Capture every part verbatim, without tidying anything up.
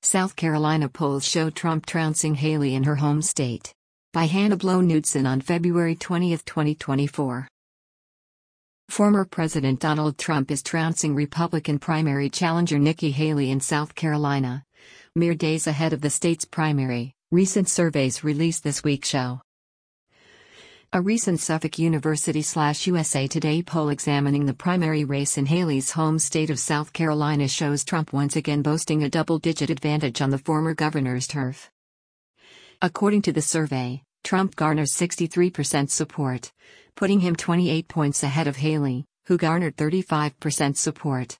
South Carolina polls show Trump trouncing Haley in her home state. By Hannah Blow-Knudsen on February twentieth, twenty twenty-four. Former President Donald Trump is trouncing Republican primary challenger Nikki Haley in South Carolina, mere days ahead of the state's primary, recent surveys released this week show. A recent Suffolk University/U S A Today poll examining the primary race in Haley's home state of South Carolina shows Trump once again boasting a double-digit advantage on the former governor's turf. According to the survey, Trump garners sixty-three percent support, putting him twenty-eight points ahead of Haley, who garnered thirty-five percent support.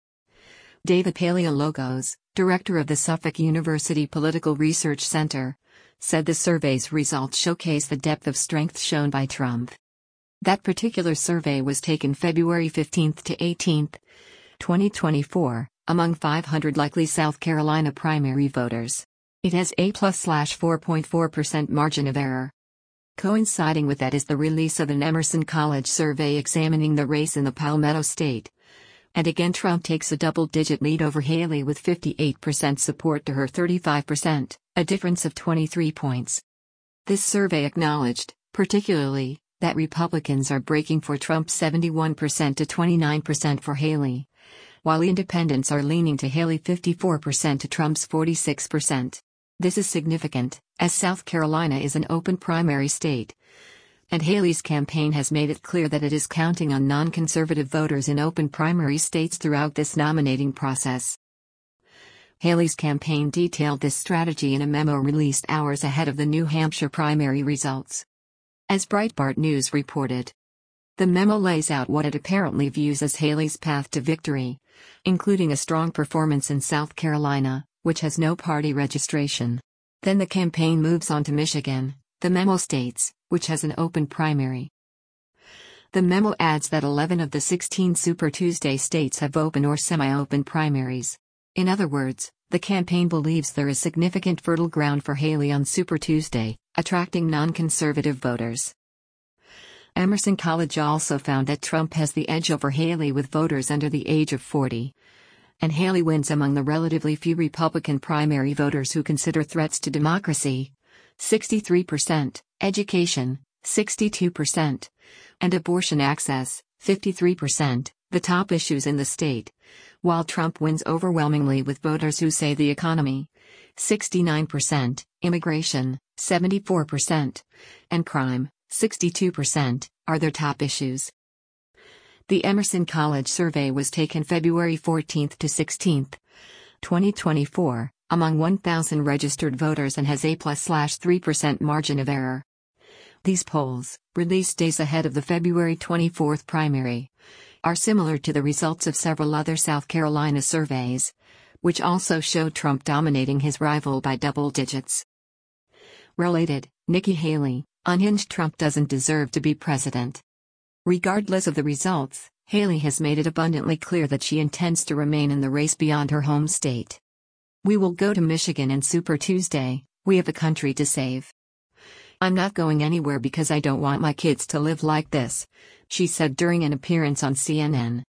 David Paleologos, director of the Suffolk University Political Research Center, said the survey's results showcase the depth of strength shown by Trump. That particular survey was taken February fifteenth to eighteenth, twenty twenty-four, among five hundred likely South Carolina primary voters. It has a plus four point four percent margin of error. Coinciding with that is the release of an Emerson College survey examining the race in the Palmetto State. And again Trump takes a double-digit lead over Haley with fifty-eight percent support to her thirty-five percent, a difference of twenty-three points. This survey acknowledged, particularly, that Republicans are breaking for Trump seventy-one percent to twenty-nine percent for Haley, while independents are leaning to Haley fifty-four percent to Trump's forty-six percent. This is significant, as South Carolina is an open primary state, and Haley's campaign has made it clear that it is counting on non-conservative voters in open primary states throughout this nominating process. Haley's campaign detailed this strategy in a memo released hours ahead of the New Hampshire primary results. As Breitbart News reported, the memo lays out what it apparently views as Haley's path to victory, including a strong performance in South Carolina, which has no party registration. Then the campaign moves on to Michigan, the memo states, which has an open primary. The memo adds that eleven of the sixteen Super Tuesday states have open or semi-open primaries. In other words, the campaign believes there is significant fertile ground for Haley on Super Tuesday, attracting non-conservative voters. Emerson College also found that Trump has the edge over Haley with voters under the age of forty. And Haley wins among the relatively few Republican primary voters who consider threats to democracy, sixty-three percent, education, sixty-two percent, and abortion access, fifty-three percent, the top issues in the state, while Trump wins overwhelmingly with voters who say the economy, sixty-nine percent, immigration, seventy-four percent, and crime, sixty-two percent, are their top issues. The Emerson College survey was taken February fourteenth to sixteenth, twenty twenty-four, among one thousand registered voters and has a plus three percent margin of error. These polls, released days ahead of the February twenty-fourth primary, are similar to the results of several other South Carolina surveys, which also show Trump dominating his rival by double digits. Related, Nikki Haley, unhinged Trump doesn't deserve to be president. Regardless of the results, Haley has made it abundantly clear that she intends to remain in the race beyond her home state. We will go to Michigan and Super Tuesday, we have a country to save. I'm not going anywhere because I don't want my kids to live like this, she said during an appearance on C N N.